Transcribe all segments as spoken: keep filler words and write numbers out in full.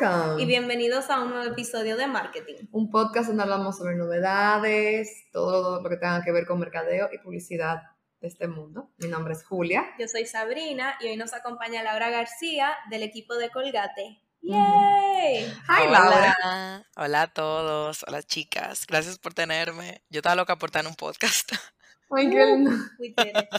Y Welcome. bienvenidos a un nuevo episodio de Marketing. Un podcast donde hablamos sobre novedades, todo lo que tenga que ver con mercadeo y publicidad de este mundo. Mi nombre es Julia. Yo soy Sabrina y hoy nos acompaña Laura García del equipo de Colgate. Ujú. ¡Yay! Hi, Hola, Laura. hola a todos, hola chicas, gracias por tenerme. Yo estaba loca por estar en un podcast. Ay, qué lindo. We did it.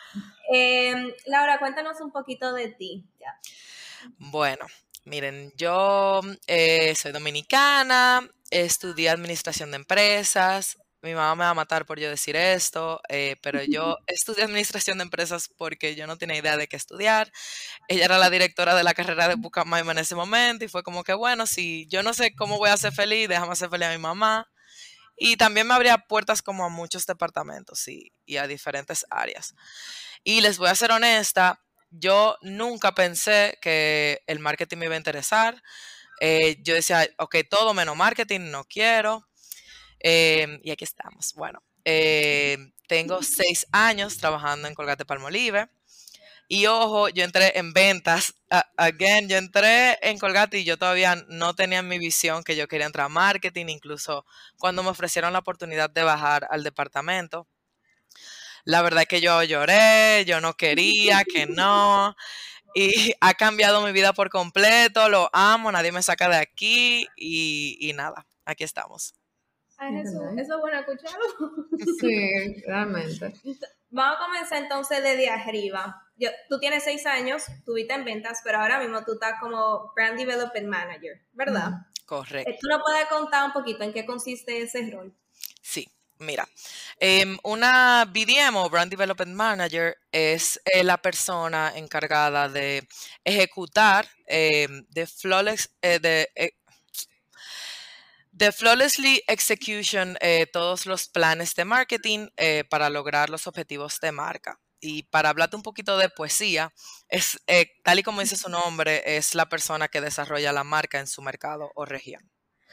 Eh, Laura, cuéntanos un poquito de ti. Ya. Bueno, miren, yo eh, soy dominicana, estudié administración de empresas. Mi mamá me va a matar por yo decir esto, eh, pero yo estudié administración de empresas porque yo no tenía idea de qué estudiar. Ella era la directora de la carrera de Pucamaima en ese momento y fue como que, bueno, si yo no sé cómo voy a ser feliz, déjame hacer feliz a mi mamá. Y también me abría puertas como a muchos departamentos y, y a diferentes áreas. Y les voy a ser honesta, yo nunca pensé que el marketing me iba a interesar. Eh, yo decía, ok, todo menos marketing, no quiero. Eh, y aquí estamos. Bueno, eh, tengo seis años trabajando en Colgate Palmolive. Y ojo, yo entré en ventas. Uh, again, yo entré en Colgate y yo todavía no tenía en mi visión que yo quería entrar a marketing. Incluso cuando me ofrecieron la oportunidad de bajar al departamento, la verdad es que yo lloré, yo no quería, que no. Y ha cambiado mi vida por completo, lo amo, nadie me saca de aquí y, y nada, aquí estamos. Ay, Jesús, eso es bueno escucharlo. Sí, realmente. Vamos a comenzar entonces desde arriba. Yo, tú tienes seis años, estuviste en ventas, pero ahora mismo tú estás como Brand Development Manager, ¿verdad? Ujú. Correcto. ¿Tú nos puedes contar un poquito en qué consiste ese rol? Sí, mira, em, una B D M o Brand Development Manager es eh, la persona encargada de ejecutar em, de flawless, eh, de, eh, de flawlessly execution eh, todos los planes de marketing eh, para lograr los objetivos de marca. Y para hablarte un poquito de poesía, es eh, tal y como dice su nombre, es la persona que desarrolla la marca en su mercado o región.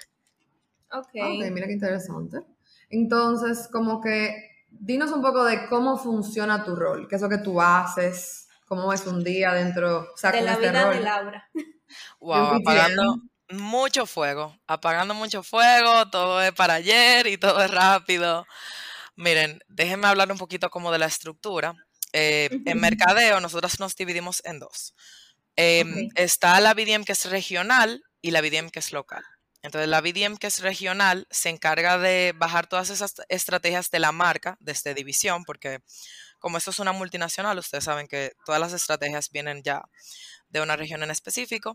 Ok. Ok, mira qué interesante. Entonces, como que dinos un poco de cómo funciona tu rol, qué es lo que tú haces, cómo es un día dentro, o sea, De con la este vida de rol Laura. de un Wow, apagando B G M. mucho fuego, apagando mucho fuego, todo es para ayer y todo es rápido. Miren, déjenme hablar un poquito como de la estructura. Eh, en mercadeo, nosotros nos dividimos en dos. Em, Ok. está la B D M que es regional y la B D M que es local. Entonces, la B D M que es regional se encarga de bajar todas esas estrategias de la marca desde división, porque como esto es una multinacional, ustedes saben que todas las estrategias vienen ya de una región en específico.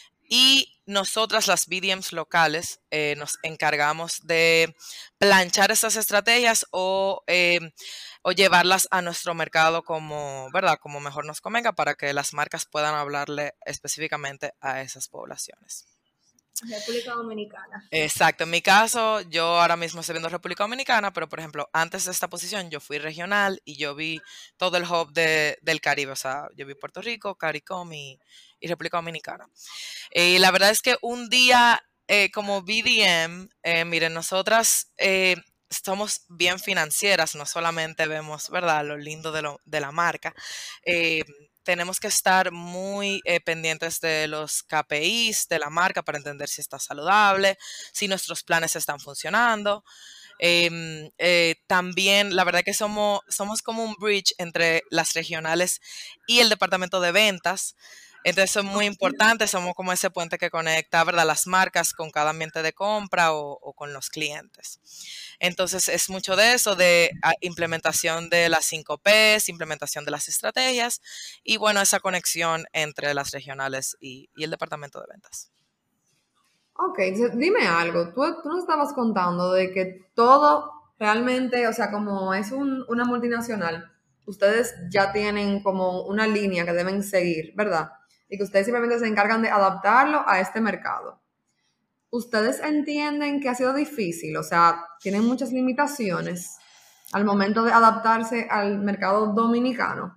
Y nosotras, las B D Ms locales, eh, nos encargamos de planchar esas estrategias o, eh, o llevarlas a nuestro mercado como, ¿verdad? Como mejor nos convenga para que las marcas puedan hablarle específicamente a esas poblaciones. República Dominicana. Exacto, en mi caso, yo ahora mismo estoy viendo República Dominicana, pero por ejemplo, antes de esta posición yo fui regional y yo vi todo el hub de, del Caribe, o sea, yo vi Puerto Rico, CARICOM y, y República Dominicana. Y la verdad es que un día eh, como B D M, eh, miren, nosotras eh, somos bien financieras, no solamente vemos, ¿verdad?, lo lindo de, lo, de la marca. Eh, tenemos que estar muy eh, pendientes de los K P Is de la marca para entender si está saludable, si nuestros planes están funcionando. Eh, eh, también, la verdad que somos, somos como un bridge entre las regionales y el departamento de ventas. Entonces, eso es muy importante, somos como ese puente que conecta, ¿verdad?, las marcas con cada ambiente de compra o, o con los clientes. Entonces, es mucho de eso, de a, implementación de las cinco Ps, implementación de las estrategias y, bueno, esa conexión entre las regionales y, y el departamento de ventas. Ok, entonces dime algo. Tú, tú nos estabas contando de que todo realmente, o sea, como es un- una multinacional, ustedes ya tienen como una línea que deben seguir, ¿verdad? Y que ustedes simplemente se encargan de adaptarlo a este mercado. ¿Ustedes entienden que ha sido difícil? O sea, tienen muchas limitaciones al momento de adaptarse al mercado dominicano.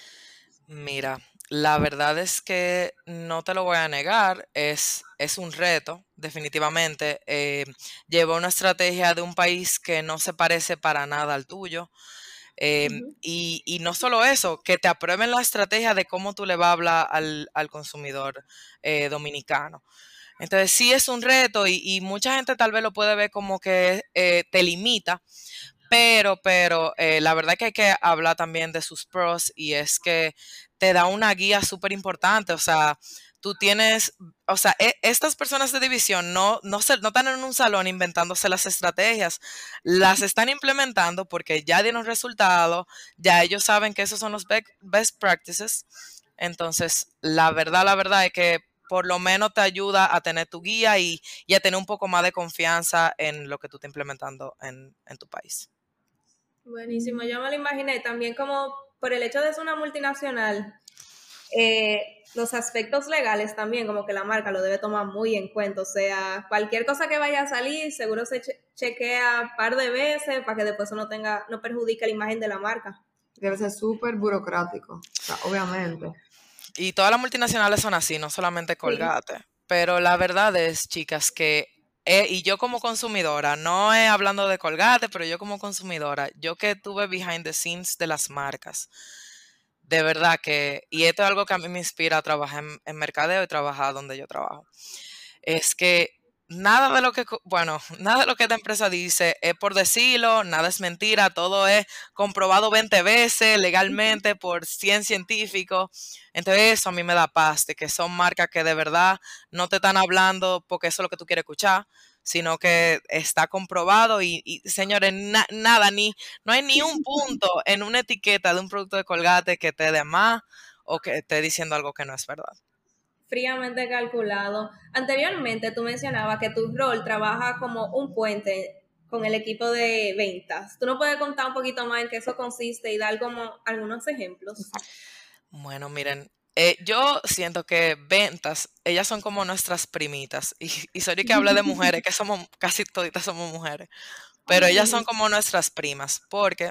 Mira, la verdad es que no te lo voy a negar, es, es un reto, definitivamente. Eh, llevo una estrategia de un país que no se parece para nada al tuyo. Eh, Uh-huh. y, y no solo eso, que te aprueben la estrategia de cómo tú le vas a hablar al, al consumidor eh, dominicano. Entonces sí es un reto y, y mucha gente tal vez lo puede ver como que eh, te limita, pero, pero eh, la verdad que hay que hablar también de sus pros y es que te da una guía súper importante. O sea, tú tienes, o sea, e- estas personas de división no, no, se, no están en un salón inventándose las estrategias, las están implementando porque ya dieron resultado, ya ellos saben que esos son los bec- best practices. Entonces, la verdad, la verdad es que por lo menos te ayuda a tener tu guía y, y a tener un poco más de confianza en lo que tú estás implementando en, en tu país. Buenísimo, yo me lo imaginé también como por el hecho de ser una multinacional, eh, los aspectos legales también, como que la marca lo debe tomar muy en cuenta, o sea, cualquier cosa que vaya a salir, seguro se che- chequea un par de veces para que después no tenga, no perjudique la imagen de la marca. Debe ser súper burocrático, o sea, obviamente. Y todas las multinacionales son así, no solamente Sí. Colgate. Pero la verdad es, chicas, que, eh, y yo como consumidora, no es hablando de Colgate, pero yo como consumidora, yo que tuve behind the scenes de las marcas, de verdad que, y esto es algo que a mí me inspira a trabajar en, en mercadeo y trabajar donde yo trabajo, es que nada de lo que, co- bueno, nada de lo que esta empresa dice es por decirlo, nada es mentira, todo es comprobado veinte veces legalmente por cien científicos. Entonces eso a mí me da paz, de que son marcas que de verdad no te están hablando porque eso es lo que tú quieres escuchar, sino que está comprobado y, y, señores, na- nada, ni, no hay ni un punto en una etiqueta de un producto de Colgate que te dé más o que esté diciendo algo que no es verdad. Fríamente calculado. Anteriormente tú mencionabas que tu rol trabaja como un puente con el equipo de ventas. ¿Tú no puedes contar un poquito más en qué eso consiste y dar como algunos ejemplos? Exacto. Bueno, miren, eh, yo siento que ventas, ellas son como nuestras primitas. Y, y sorry que hable de mujeres, que somos, casi toditas somos mujeres, pero ellas son como nuestras primas, porque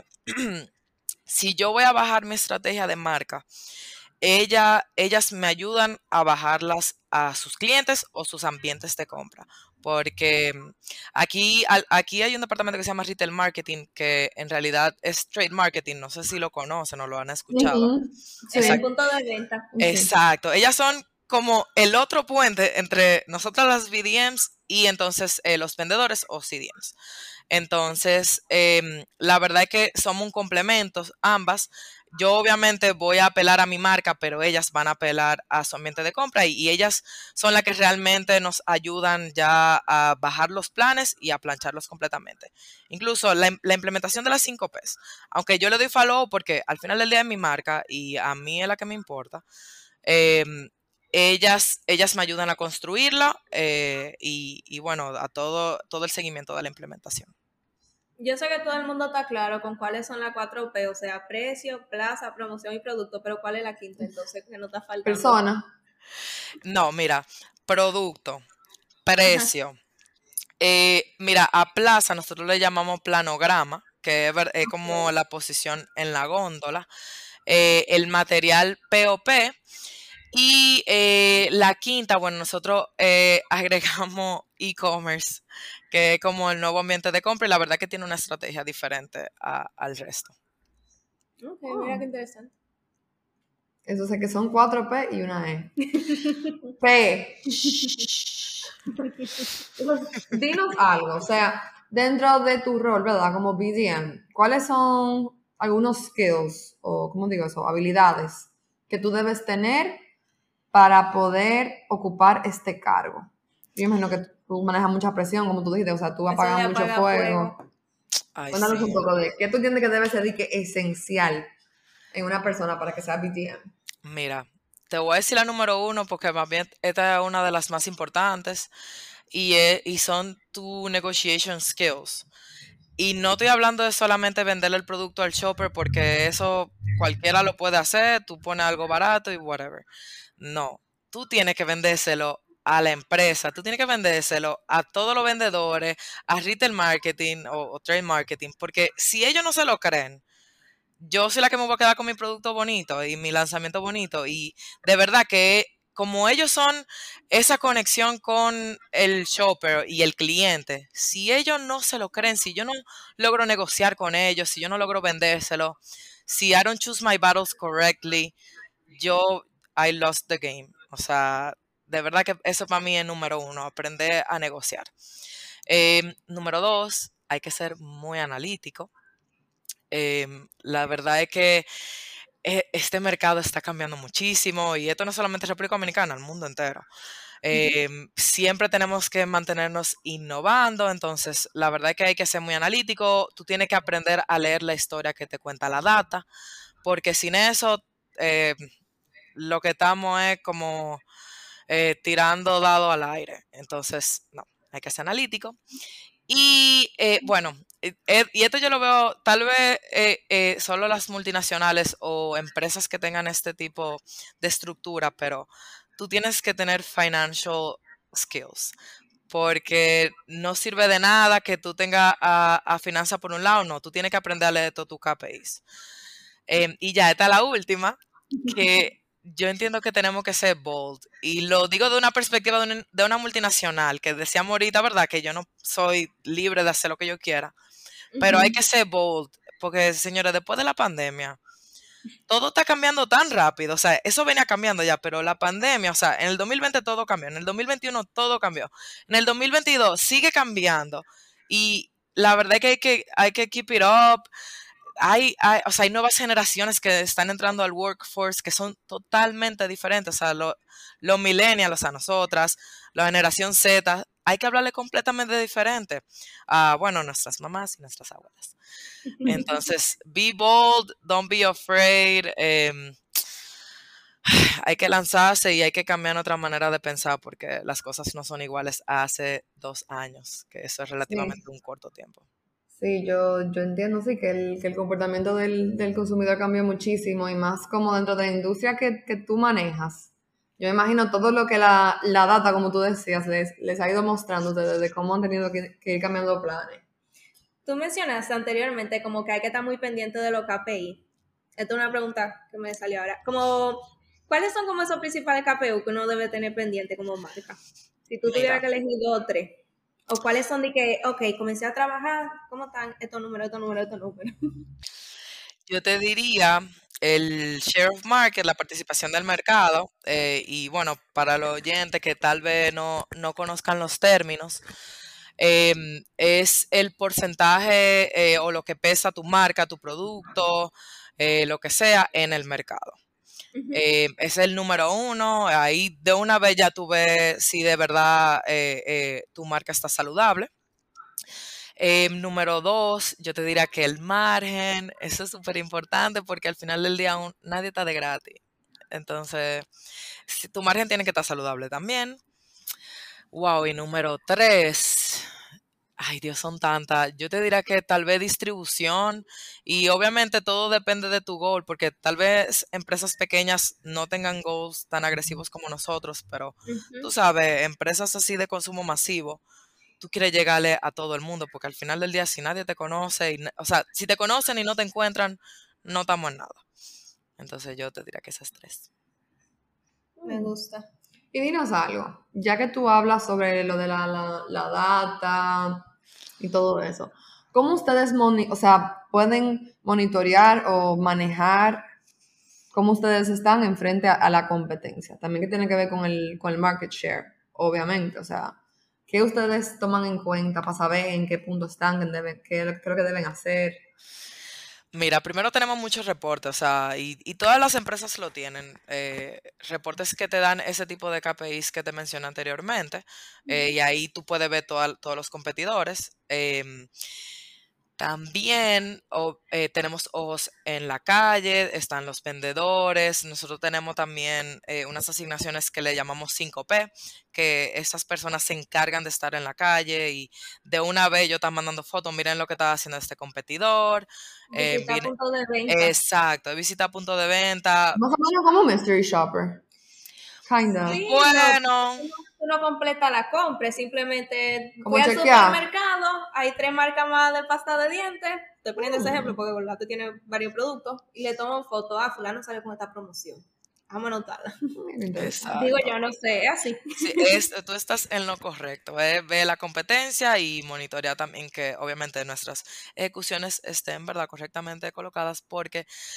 si yo voy a bajar mi estrategia de marca, ella, ellas me ayudan a bajarlas a sus clientes o sus ambientes de compra. Porque mm, aquí, al- aquí hay un departamento que se llama Retail Marketing, que en realidad es Trade Marketing. No sé si lo conocen o lo han escuchado. Ujú. Sí, En el punto de venta. sí. Exacto. Ellas son como el otro puente entre nosotras las B D Ms y entonces eh, los vendedores o C D Ms. Entonces, em, la verdad es que somos un complemento, ambas. Yo obviamente voy a apelar a mi marca, pero ellas van a apelar a su ambiente de compra y, y ellas son las que realmente nos ayudan ya a bajar los planes y a plancharlos completamente. Incluso la, im- la implementación de las cinco Ps, aunque yo le doy follow porque al final del día es mi marca y a mí es la que me importa, em, ellas, ellas me ayudan a construirla eh, y, y bueno, a todo, todo el seguimiento de la implementación. Yo sé que todo el mundo está claro con cuáles son las cuatro P, o sea, precio, plaza, promoción y producto, pero ¿cuál es la quinta entonces que no está faltando? Persona. No, mira, producto, Ajá. precio. Eh, mira, a plaza nosotros le llamamos planograma, que es, ver- es como la posición en la góndola. Eh, el material P O P. Y eh, la quinta, bueno, nosotros eh, agregamos e-commerce, que es como el nuevo ambiente de compra y la verdad que tiene una estrategia diferente a- al resto. Ok, mira qué Oh. interesante. Eso sé que son cuatro P y una E. P. Entonces, dinos algo, o sea, dentro de tu rol, ¿verdad? Como B D M, ¿cuáles son algunos skills o, ¿cómo digo eso? Habilidades que tú debes tener para poder ocupar este cargo. Yo imagino que tú manejas mucha presión, como tú dijiste, o sea, tú Eso de apagas mucho apagar fuego. fuego. Ay, Cuéntanos un sí. poco de qué tú entiendes que debe ser de que esencial en una persona para que sea B D M. Mira, te voy a decir la número uno porque más bien esta es una de las más importantes y, es- y son tu negotiation skills. Y no estoy hablando de solamente venderle el producto al shopper porque eso cualquiera lo puede hacer, tú pones algo barato y whatever. No, tú tienes que vendérselo a la empresa, tú tienes que vendérselo a todos los vendedores, a retail marketing o, o trade marketing, porque si ellos no se lo creen, yo soy la que me voy a quedar con mi producto bonito y mi lanzamiento bonito. Y de verdad que como ellos son esa conexión con el shopper y el cliente, si ellos no se lo creen, si yo no logro negociar con ellos, si yo no logro vendérselo, si I don't choose my battles correctly, yo, I lost the game. O sea, de verdad que eso para mí es número uno, aprender a negociar. Eh, número dos, hay que ser muy analítico. Eh, la verdad es que eh, este mercado está cambiando muchísimo y esto no solamente es República Dominicana, el mundo entero. Eh, siempre tenemos que mantenernos innovando, entonces la verdad es que hay que ser muy analítico, tú tienes que aprender a leer la historia que te cuenta la data, porque sin eso eh, lo que estamos es como eh, tirando dado al aire, entonces no, hay que ser analítico. Y eh, bueno, eh, eh, y esto yo lo veo tal vez eh, eh, solo las multinacionales o empresas que tengan este tipo de estructura, pero tú tienes que tener financial skills, porque no sirve de nada que tú tengas a, a finanzas por un lado, no, tú tienes que aprender a leer todos tus K P Is. Eh, y ya, esta es la última, que yo entiendo que tenemos que ser bold. Y lo digo de una perspectiva de, un- de una multinacional, que decíamos ahorita, ¿verdad? Que yo no soy libre de hacer lo que yo quiera. Pero hay Ujú. que ser bold, porque señores, después de la pandemia, todo está cambiando tan rápido. O sea, eso venía cambiando ya, pero la pandemia, o sea, en el dos mil veinte todo cambió, en el dos mil veintiuno todo cambió, en el dos mil veintidós sigue cambiando. Y la verdad es que hay que, hay que keep it up. Hay, hay, o sea, hay nuevas generaciones que están entrando al workforce que son totalmente diferentes. O sea, lo- los millennials, o sea, nosotras, la generación Z, hay que hablarle completamente diferente a, bueno, nuestras mamás y nuestras abuelas. Entonces, be bold, don't be afraid. em, hay que lanzarse y hay que cambiar otra manera de pensar porque las cosas no son iguales a hace dos años, que eso es Sí, relativamente un corto tiempo. sí, yo, yo entiendo, sí, que el, que el comportamiento del, del consumidor cambió muchísimo y más como dentro de la industria que, que tú manejas. Yo me imagino todo lo que la, la data, como tú decías, les, les ha ido mostrando de, de cómo han tenido que, que ir cambiando planes. Tú mencionaste anteriormente como que hay que estar muy pendiente de los K P I. Esta es una pregunta que me salió ahora. Como, ¿cuáles son como esos principales K P I que uno debe tener pendiente como marca? Si tú tuvieras Mira, que elegir dos o tres. ¿O cuáles son de que, ok, comencé a trabajar, ¿cómo están estos números, estos números, estos números? yo te diría el share of market, la participación del mercado, eh, y bueno, para los oyentes que tal vez no, no conozcan los términos, em, es el porcentaje eh, o lo que pesa tu marca, tu producto, eh, lo que sea en el mercado. Ujú. Eh, es el número uno, ahí de una vez ya tú ves si de verdad eh, eh, tu marca está saludable. Eh, número dos, yo te diría que el margen, eso es súper importante porque al final del día un- nadie está de gratis. Entonces, si tu margen tiene que estar saludable también. Wow, y número tres, ay Dios, son tantas. Yo te diría que tal vez distribución y obviamente todo depende de tu goal, porque tal vez empresas pequeñas no tengan goals tan agresivos como nosotros, pero tú Ujú. sabes, empresas así de consumo masivo tú quieres llegarle a todo el mundo, porque al final del día, si nadie te conoce, y, na- o sea, si te conocen y no te encuentran, no estamos en nada. Entonces yo te diría que esas tres. Me gusta. Y dinos algo, ya que tú hablas sobre lo de la, la, la data y todo eso, ¿cómo ustedes moni- o sea, pueden monitorear o manejar cómo ustedes están enfrente a, a la competencia? También que tiene que ver con el, con el market share, obviamente, o sea, ¿qué ustedes toman en cuenta para saber en qué punto están, qué, deben, qué es lo que deben hacer? Mira, primero tenemos muchos reportes, o sea, y, y todas las empresas lo tienen, eh, reportes que te dan ese tipo de K P Is que te mencioné anteriormente, eh, y ahí tú puedes ver toda- todos los competidores. em, También o- eh, tenemos ojos en la calle, están los vendedores. Nosotros tenemos también eh, unas asignaciones que le llamamos cinco P, que esas personas se encargan de estar en la calle y de una vez yo están mandando fotos, miren lo que está haciendo este competidor. eh, Visitar viene- puntos de venta. exacto, visita punto de venta. Más o menos como un mystery shopper, kind of, Sí, no, Bueno, tú no tú no completa la compra, simplemente fui como al chequear. supermercado, hay tres marcas más de pasta de dientes, estoy poniendo ese ejemplo porque Colgate tiene varios productos, y le tomo foto, ah, fulano sale con esta promoción, vamos a anotarla. Mira, interesante. Digo exacto. yo, no sé, es así. Sí, es, tú estás en lo correcto. Ve, ve la competencia y monitorea también que obviamente nuestras ejecuciones estén, ¿verdad?, correctamente colocadas porque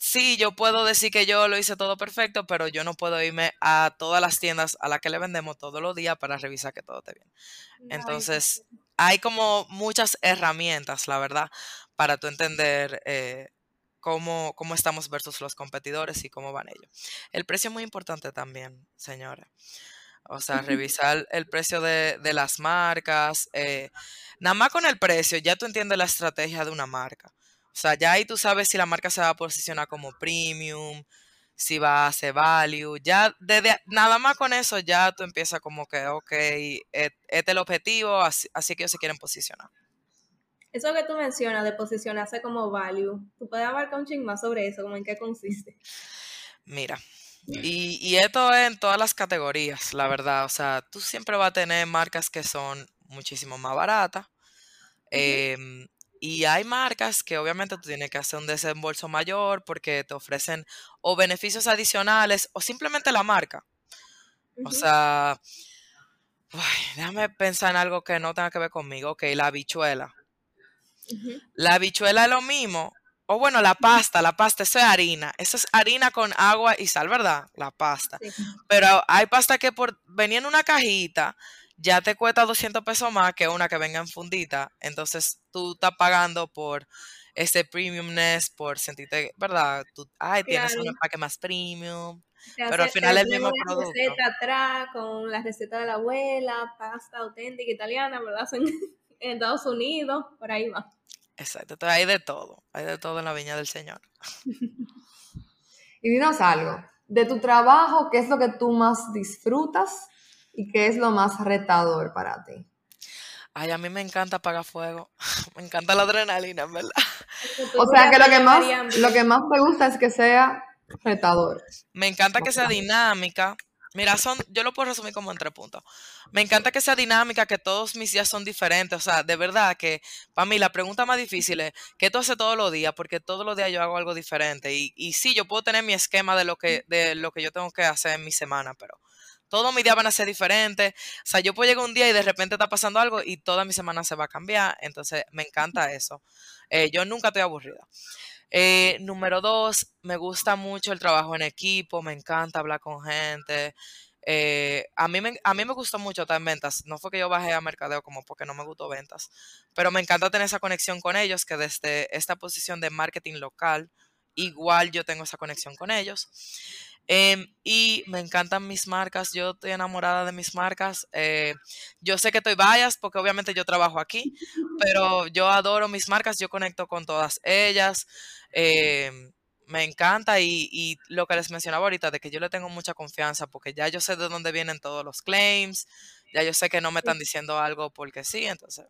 sí, yo puedo decir que yo lo hice todo perfecto, pero yo no puedo irme a todas las tiendas a las que le vendemos todos los días para revisar que todo esté bien. Ay, Entonces, hay como muchas herramientas, la verdad, para tú entender eh, cómo, cómo estamos versus los competidores y cómo van ellos. El precio es muy importante también, señora. O sea, revisar el precio de, de las marcas. Eh, nada más con el precio, ya tú entiendes la estrategia de una marca. O sea, ya ahí tú sabes si la marca se va a posicionar como premium, si va a hacer value. Ya desde nada más con eso, ya tú empiezas como que, ok, et- este es el objetivo, así, así que ellos se quieren posicionar. eso que tú mencionas de posicionarse como value, ¿tú puedes abarcar un ching más sobre eso? ¿Cómo en qué consiste? Mira, y, y esto es en todas las categorías, la verdad. O sea, tú siempre vas a tener marcas que son muchísimo más baratas. Ujú, Em, y hay marcas que obviamente tú tienes que hacer un desembolso mayor porque te ofrecen o beneficios adicionales o simplemente la marca. O ujú, sea, ay, déjame pensar en algo que no tenga que ver conmigo. Ok, la habichuela. ujú. La habichuela es lo mismo. O bueno, la pasta, la pasta, eso es harina. Eso es harina con agua y sal, ¿verdad? La pasta. Sí, Pero hay pasta que por venir en una cajita ya te cuesta doscientos pesos más que una que venga en fundita. Entonces tú estás pagando por ese premiumness, por sentirte, ¿verdad? Tú, ay, tienes un claro. empaque más premium. Te, Pero al hace, te final es el ponen mismo una producto. receta atrás con la receta de la abuela, pasta auténtica italiana, ¿verdad? En, en Estados Unidos, por ahí va. Exacto. Entonces hay de todo. Hay de todo en la viña del Señor. Y dinos algo, de tu trabajo, ¿qué es lo que tú más disfrutas y qué es lo más retador para ti? Ay, a mí me encanta apagar fuego. Me encanta la adrenalina, en verdad. Como tú O sea dirías, que te lo que más, llevarían lo que bien. más te gusta es que sea retador. Me encanta que sea dinámica. Mira, son, yo lo puedo resumir como en tres puntos. Me encanta que sea dinámica, que todos mis días son diferentes. O sea, de verdad que para mí la pregunta más difícil es, ¿qué tú haces todos los días? Porque todos los días yo hago algo diferente. Y, y sí, yo puedo tener mi esquema de lo que, de lo que yo tengo que hacer en mi semana, pero todos mis días van a ser diferentes. O sea, yo puedo llegar un día y de repente está pasando algo y toda mi semana se va a cambiar. Entonces, me encanta eso. Eh, yo nunca estoy aburrida. Eh, número dos, me gusta mucho el trabajo en equipo, me encanta hablar con gente. Eh, a mí me, a mí me gustó mucho estar en ventas. No fue que yo bajé a mercadeo como porque no me gustó ventas, pero me encanta tener esa conexión con ellos, que desde esta posición de marketing local, igual yo tengo esa conexión con ellos. Em, y me encantan mis marcas, yo estoy enamorada de mis marcas. Eh, yo sé que estoy biased porque obviamente yo trabajo aquí, pero yo adoro mis marcas, yo conecto con todas ellas. em, Me encanta y, y lo que les mencionaba ahorita, de que yo le tengo mucha confianza porque ya yo sé de dónde vienen todos los claims, ya yo sé que no me están diciendo algo porque sí, entonces,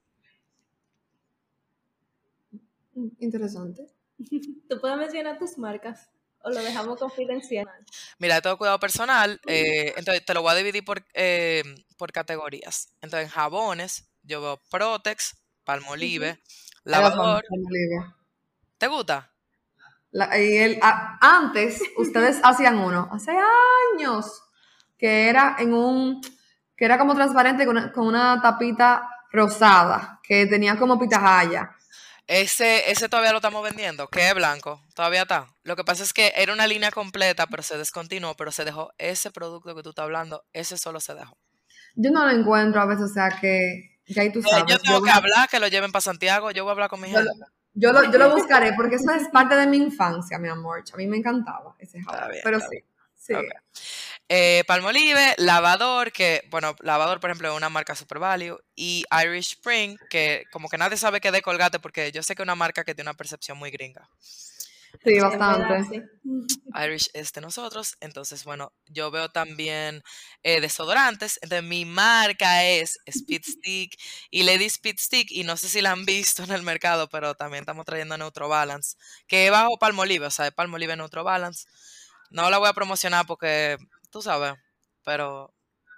Mm, interesante. ¿Tú puedes mencionar tus marcas o lo dejamos confidencial? mira, todo cuidado personal, eh, entonces te lo voy a dividir por, eh, por categorías. Entonces, en jabones, yo veo Protex, Ujú. Palmolive, Ahí los amo, lavador, Olivia. ¿te gusta? La- y el- a- antes, ustedes hacían uno, hace años, que era en un, que era como transparente con una, con una tapita rosada, que tenía como pitahaya. Ese, ese todavía lo estamos vendiendo, que es blanco, todavía está. Lo que pasa es que era una línea completa, pero se descontinuó, pero se dejó ese producto que tú estás hablando, ese solo se dejó. Yo no lo encuentro a veces, o sea que ya ahí tú Entonces, yo sabes. Yo tengo voy que a, hablar, que lo lleven para Santiago, yo voy a hablar con mi yo, lo, gente. yo, lo, yo lo buscaré porque eso es parte de mi infancia, mi amor. A mí me encantaba ese Está jabón. bien, Pero está sí, bien. Ok. sigue. Eh, Palmolive, Lavador, que, bueno, Lavador, por ejemplo, es una marca Super Value, y Irish Spring, que como que nadie sabe qué de Colgate, porque yo sé que es una marca que tiene una percepción muy gringa. Sí, Entonces, En verdad, bastante. sí. Irish es de nosotros. Entonces, bueno, yo veo también eh, desodorantes. Entonces, mi marca es Speed Stick y Lady Speed Stick. Y no sé si la han visto en el mercado, pero también estamos trayendo Neutro Balance, que es bajo Palmolive, o sea, es Palmolive Neutro Balance. No la voy a promocionar porque tú sabes, pero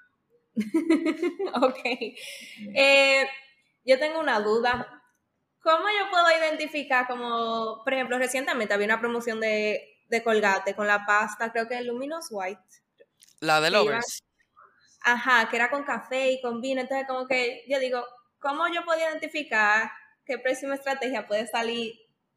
Ok. Eh, yo tengo una duda. ¿Cómo yo puedo identificar como, por ejemplo, recientemente había una promoción de, de Colgate con la pasta, creo que Luminous White, la de que iba, Lovers. ajá, que era con café y con vino, entonces como que yo digo, ¿cómo yo puedo identificar qué próxima estrategia puede salir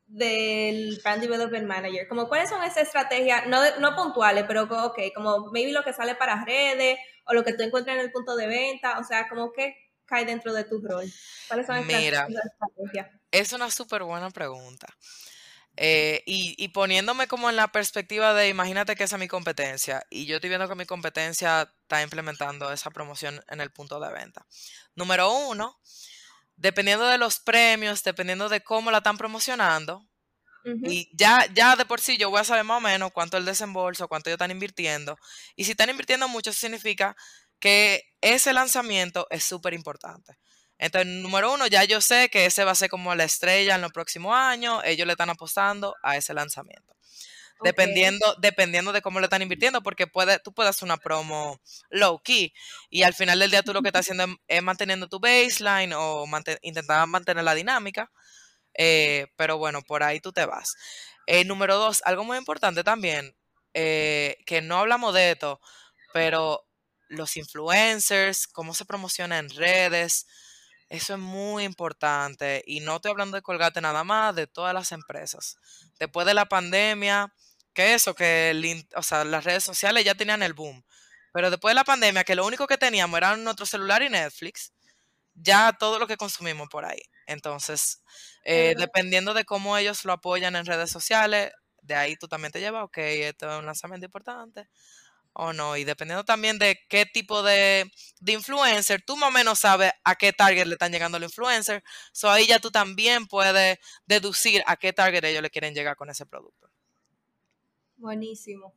del Brand Development Manager? Como cuáles son esas estrategias, no, no puntuales, pero ok, como maybe lo que sale para redes o lo que tú encuentras en el punto de venta, o sea, como que cae dentro de tu rol. ¿Cuáles son estas Mira, esas estrategias? es una súper buena pregunta. Eh, y, y poniéndome como en la perspectiva de, imagínate que esa es mi competencia y yo estoy viendo que mi competencia está implementando esa promoción en el punto de venta. Número uno, dependiendo de los premios, dependiendo de cómo la están promocionando, Ujú. y ya, ya de por sí yo voy a saber más o menos cuánto es el desembolso, cuánto ellos están invirtiendo. Y si están invirtiendo mucho, eso significa que ese lanzamiento es súper importante. Entonces, número uno, ya yo sé que ese va a ser como la estrella en los próximos años. Ellos le están apostando a ese lanzamiento. Ok. Dependiendo, dependiendo de cómo le están invirtiendo, porque puede, tú puedes hacer una promo low key y al final del día tú lo que estás haciendo es, es manteniendo tu baseline o mante- intentar mantener la dinámica. Eh, pero bueno, por ahí tú te vas. Eh, número dos, algo muy importante también, eh, que no hablamos de esto, pero los influencers, cómo se promociona en redes, eso es muy importante. Y no estoy hablando de Colgate nada más, de todas las empresas. Después de la pandemia, que eso, que el in- o sea, las redes sociales ya tenían el boom. Pero después de la pandemia, que lo único que teníamos era nuestro celular y Netflix, ya todo lo que consumimos por ahí. Entonces, Es eh, verdad. dependiendo de cómo ellos lo apoyan en redes sociales, de ahí tú también te llevas, ok, esto es un lanzamiento importante o no. Y dependiendo también de qué tipo de, de influencer, tú más o menos sabes a qué target le están llegando los influencers. So ahí ya tú también puedes deducir a qué target ellos le quieren llegar con ese producto. Buenísimo.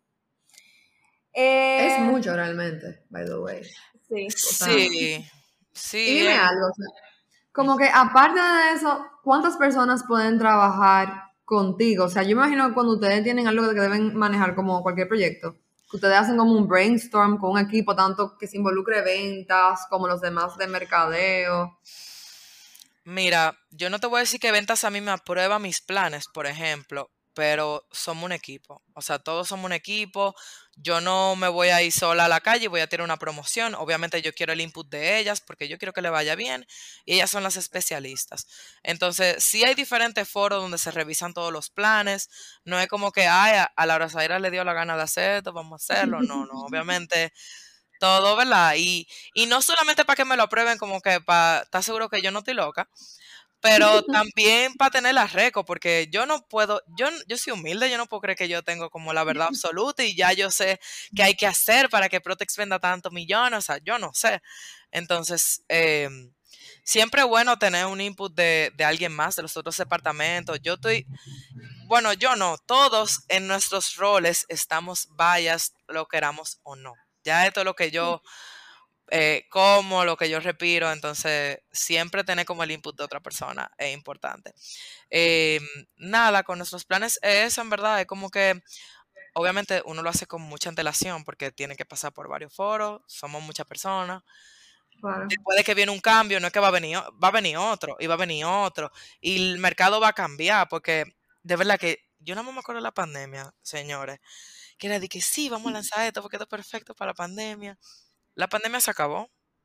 Es Eh, mucho realmente, by the way. sí. O sea, Sí, y sí, dime es- algo, o sea, como que aparte de eso, ¿cuántas personas pueden trabajar contigo? O sea, yo me imagino que cuando ustedes tienen algo que deben manejar como cualquier proyecto, que ustedes hacen como un brainstorm con un equipo, tanto que se involucre ventas como los demás de mercadeo. Mira, yo no te voy a decir que ventas a mí me aprueba mis planes, por ejemplo, pero somos un equipo. O sea, todos somos un equipo. Yo no me voy a ir sola a la calle y voy a tener una promoción. Obviamente yo quiero el input de ellas porque yo quiero que le vaya bien y ellas son las especialistas. Entonces, sí hay diferentes foros donde se revisan todos los planes. No es como que, ay, a, a Laura Zaira le dio la gana de hacer esto, vamos a hacerlo. No, no, obviamente todo, ¿verdad? Y, y no solamente para que me lo aprueben, como que para estar seguro que yo no estoy loca, pero también para tener la reco, porque yo no puedo, yo, n- yo soy humilde, yo no puedo creer que yo tengo como la verdad absoluta y ya yo sé qué hay que hacer para que Protex venda tantos millones, o sea, yo no sé. Entonces, em, siempre es bueno tener un input de, de alguien más, de los otros departamentos. Yo estoy, bueno, yo no, todos en nuestros roles estamos biased, lo queramos o no. Ya esto es lo que yo eh, como, lo que yo respiro, entonces siempre tener como el input de otra persona es importante. Eh, Nada, con nuestros planes, es eso en verdad, es como que obviamente uno lo hace con mucha antelación porque tiene que pasar por varios foros, somos muchas personas. Claro. Después de que viene un cambio, no es que va a venir, o- va a venir otro, y va a venir otro, y el mercado va a cambiar, porque de verdad que yo no me acuerdo de la pandemia, señores, que era de que sí, vamos a lanzar esto porque esto es perfecto para la pandemia. La pandemia se acabó.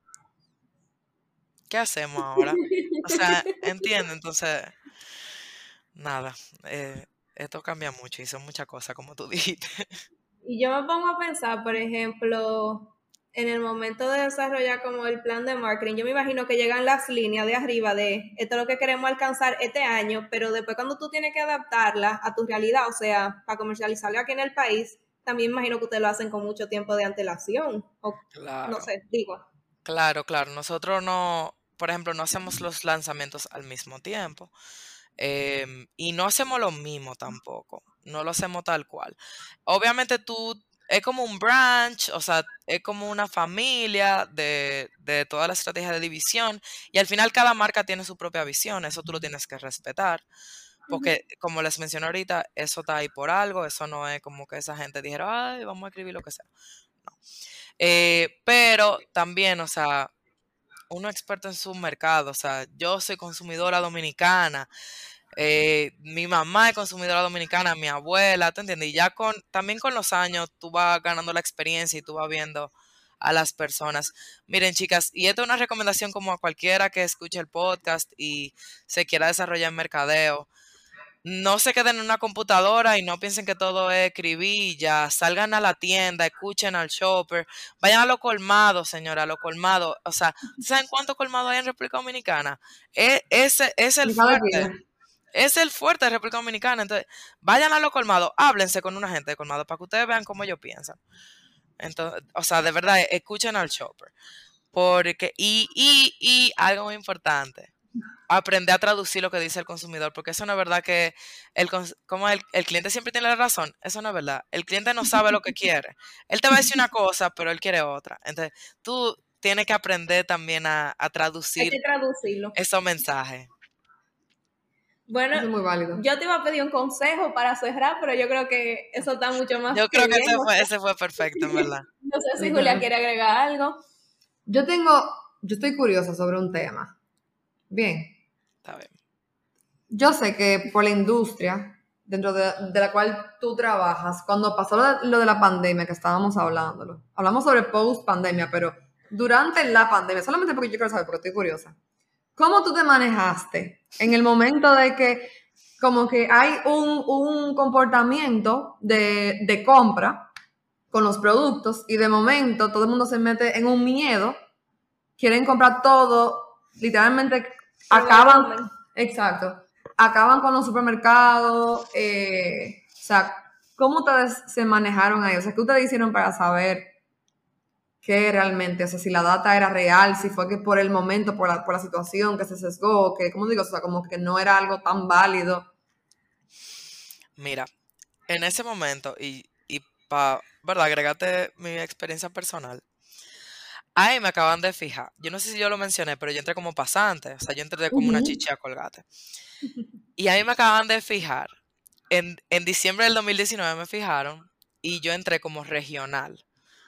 ¿Qué hacemos ahora? O sea, entiende, entonces, nada, eh, esto cambia mucho y son muchas cosas, como tú dijiste. Y yo me pongo a pensar, por ejemplo, en el momento de desarrollar como el plan de marketing, yo me imagino que llegan las líneas de arriba de esto es lo que queremos alcanzar este año, pero después cuando tú tienes que adaptarla a tu realidad, o sea, para comercializarla aquí en el país, también me imagino que ustedes lo hacen con mucho tiempo de antelación, o no Claro, sé, digo. claro, claro. Nosotros no, por ejemplo, no hacemos los lanzamientos al mismo tiempo. Em, y no hacemos lo mismo tampoco, no lo hacemos tal cual. Obviamente tú, es como un branch, o sea, es como una familia de, de toda la estrategia de división y al final cada marca tiene su propia visión, eso tú lo tienes que respetar, Ujú. porque como les mencioné ahorita, eso está ahí por algo, eso no es como que esa gente dijera, ay, vamos a escribir lo que sea. No. Eh, pero también, o sea, uno experto en su mercado, o sea, yo soy consumidora dominicana, eh, mi mamá es consumidora dominicana, mi abuela, ¿tú entiendes? Y ya con, también con los años tú vas ganando la experiencia y tú vas viendo a las personas. Miren, chicas, y esta es una recomendación como a cualquiera que escuche el podcast y se quiera desarrollar en mercadeo. no se queden en una computadora y no piensen que todo es escribir, salgan a la tienda, escuchen al shopper, vayan a los colmados, señora, a los colmados. O sea, ¿saben cuántos colmados hay en República Dominicana? E- ese es el En cada esquina. fuerte. Es el fuerte de República Dominicana. Entonces, vayan a los colmados, háblense con una gente de colmado para que ustedes vean cómo ellos piensan. Entonces, o sea, de verdad, escuchen al shopper. Porque, y, y, y algo muy importante, aprender a traducir lo que dice el consumidor, porque eso no es verdad que el, cons- como el, el cliente siempre tiene la razón, eso no es verdad. El cliente no sabe lo que quiere. Él te va a decir una cosa, pero él quiere otra. Entonces, tú tienes que aprender también a, a Hay traducir que traducirlo. esos mensajes. Bueno, Eso es muy válido. yo te iba a pedir un consejo para cerrar, pero yo creo que eso está mucho más Yo que creo que bien. ese O fue, sea, ese fue perfecto, en verdad. no sé si Julia Literal. quiere agregar algo. Yo tengo, yo estoy curiosa sobre un tema. Bien, Está bien. yo sé que por la industria dentro de, de la cual tú trabajas, cuando pasó lo de, lo de la pandemia que estábamos hablándolo, hablamos sobre post pandemia, pero durante la pandemia, solamente porque yo quiero saber, porque estoy curiosa, ¿cómo tú te manejaste en el momento de que como que hay un, un comportamiento de, de compra con los productos y de momento todo el mundo se mete en un miedo, quieren comprar todo, literalmente acaban, exacto, acaban con los supermercados, eh, o sea, ¿cómo ustedes se manejaron ahí? O sea, ¿qué ustedes hicieron para saber qué realmente, o sea, si la data era real, si fue que por el momento, por la, por la situación que se sesgó, que, ¿cómo digo? O sea, como que no era algo tan válido. Mira, en ese momento, y, y para, ¿verdad? Agregarte mi experiencia personal. Ahí me acaban de fijar. Yo no sé si yo lo mencioné, pero yo entré como pasante. O sea, yo entré como una Ujú. chicha a Colgate. Y ahí me acaban de fijar. En, en diciembre del dos mil diecinueve me fijaron y yo entré como regional.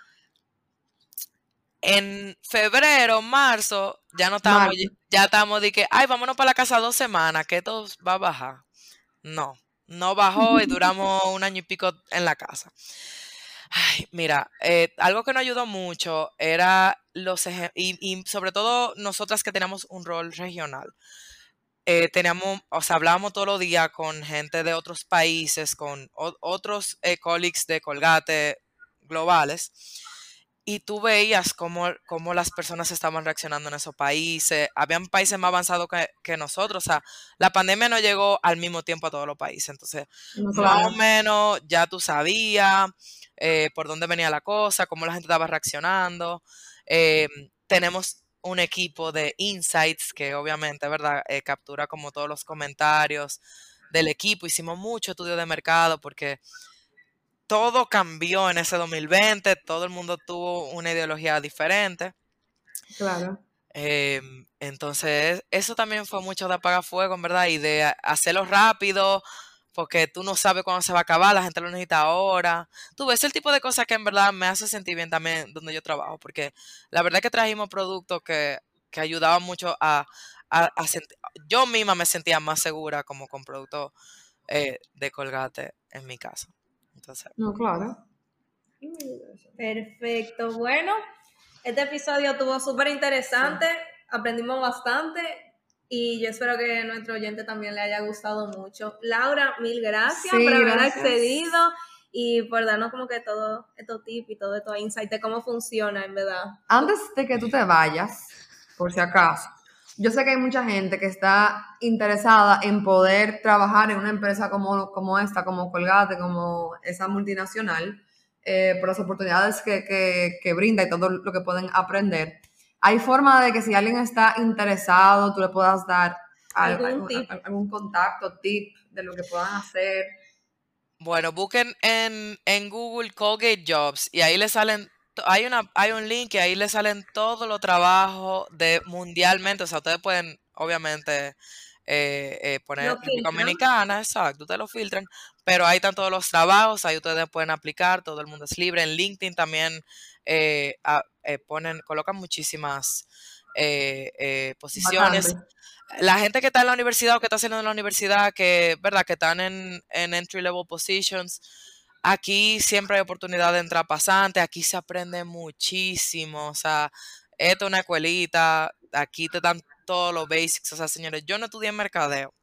En febrero, marzo, ya no estábamos, Marta. ya estábamos de que, ay, vámonos para la casa dos semanas, que esto va a bajar. No, no bajó y duramos un año y pico en la casa. Ay, mira, eh, algo que nos ayudó mucho era los eje- y, y sobre todo nosotras que teníamos un rol regional. Eh, teníamos, o sea, hablábamos todos los días con gente de otros países, con o- otros eh, colleagues de Colgate globales, y tú veías cómo, cómo las personas estaban reaccionando en esos países. Habían países más avanzados que, que nosotros, o sea, la pandemia no llegó al mismo tiempo a todos los países, entonces, No, más o claro. menos ya tú sabías eh, por dónde venía la cosa, cómo la gente estaba reaccionando. Eh, tenemos un equipo de insights que obviamente, ¿verdad? Eh, captura como todos los comentarios del equipo. Hicimos mucho estudio de mercado porque todo cambió en ese dos mil veinte, todo el mundo tuvo una ideología diferente. Claro. Em, entonces, eso también fue mucho de apagar fuego, en verdad, y de a- hacerlo rápido, porque tú no sabes cuándo se va a acabar, la gente lo necesita ahora. Tú ves el tipo de cosas que en verdad me hace sentir bien también donde yo trabajo, porque la verdad es que trajimos productos que, que ayudaban mucho a, a, a sent- yo misma me sentía más segura como con productos eh, de Colgate en mi casa. Entonces, No, claro. Perfecto. Bueno, este episodio estuvo súper interesante, aprendimos bastante y yo espero que a nuestro oyente también le haya gustado mucho. Laura, mil gracias Sí, por haber gracias. accedido y por darnos como que todo estos tips y todo estos insights de cómo funciona, en verdad. Antes de que tú te vayas, por si acaso, yo sé que hay mucha gente que está interesada en poder trabajar en una empresa como, como esta, como Colgate, como esa multinacional, eh, por las oportunidades que, que, que brinda y todo lo que pueden aprender. Hay forma de que si alguien está interesado, tú le puedas dar al- ¿Algún algún, tip? algún contacto, tip de lo que puedan hacer. bueno, busquen en, en Google Colgate Jobs y ahí le salen, to- hay una, hay un link y ahí le salen todos los trabajos de mundialmente. O sea, ustedes pueden, obviamente, eh, eh, poner Lo República filtran. Dominicana, exacto, ustedes lo filtran, pero ahí están todos los trabajos, ahí ustedes pueden aplicar, todo el mundo es libre. En LinkedIn también eh, a- eh, ponen, colocan muchísimas eh, eh, Bastante. posiciones. La gente que está en la universidad o que está haciendo en la universidad, que, ¿verdad? Que están en, en entry level positions, aquí siempre hay oportunidad de entrar pasante, aquí se aprende muchísimo, o sea, esto es una escuelita, aquí te dan todos los basics, o sea, señores, yo no estudié mercadeo,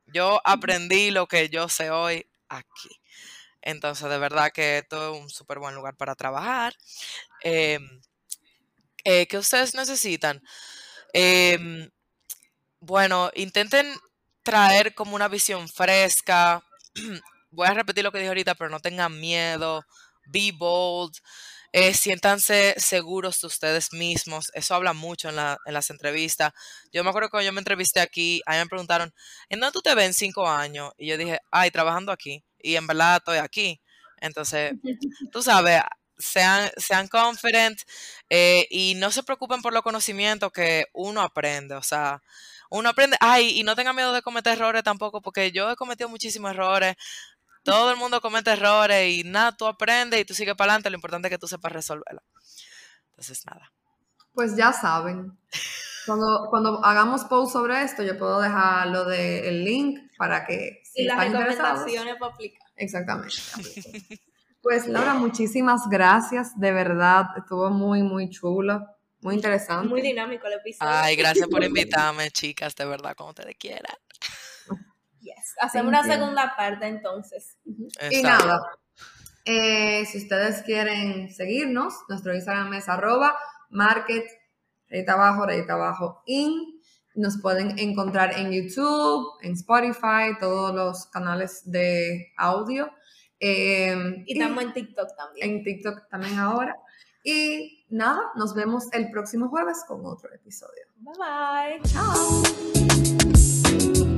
Yo aprendí lo que yo sé hoy aquí. Entonces, de verdad que esto es un súper buen lugar para trabajar. Eh, eh, ¿Qué ustedes necesitan? Eh, bueno, intenten traer como una visión fresca. Voy a repetir lo que dije ahorita, pero no tengan miedo. Be bold. Eh, siéntanse seguros de ustedes mismos. Eso habla mucho en, la, en las entrevistas. Yo me acuerdo que cuando yo me entrevisté aquí, a mí me preguntaron, ¿en dónde tú te ves en cinco años? Y yo dije, ay, trabajando aquí. Y en verdad estoy aquí. Entonces, tú sabes, sean, sean confident eh, y no se preocupen por los conocimientos que uno aprende. O sea, uno aprende, ay, y no tengan miedo de cometer errores tampoco, porque yo he cometido muchísimos errores. Todo el mundo comete errores y nada, tú aprendes y tú sigues para adelante. Lo importante es que tú sepas resolverlo. Entonces, nada. Pues ya saben. Cuando, cuando hagamos post sobre esto, yo puedo dejar lo del link para que si Y las están interesados. recomendaciones para aplicar. Exactamente. apliquen. Pues Laura, muchísimas gracias. De verdad, estuvo muy, muy chulo, muy interesante. Muy dinámico el episodio. Ay, gracias por invitarme, chicas, de verdad, como ustedes quieran. Yes. Hacemos una segunda parte entonces. Exacto. Y nada, eh, si ustedes quieren seguirnos, nuestro Instagram es arroba market, rayita abajo, rayita abajo, in. Nos pueden encontrar en YouTube, en Spotify, todos los canales de audio. Eh, y estamos en TikTok también. En TikTok también ahora. Y nada, nos vemos el próximo jueves con otro episodio. Bye bye. Chao.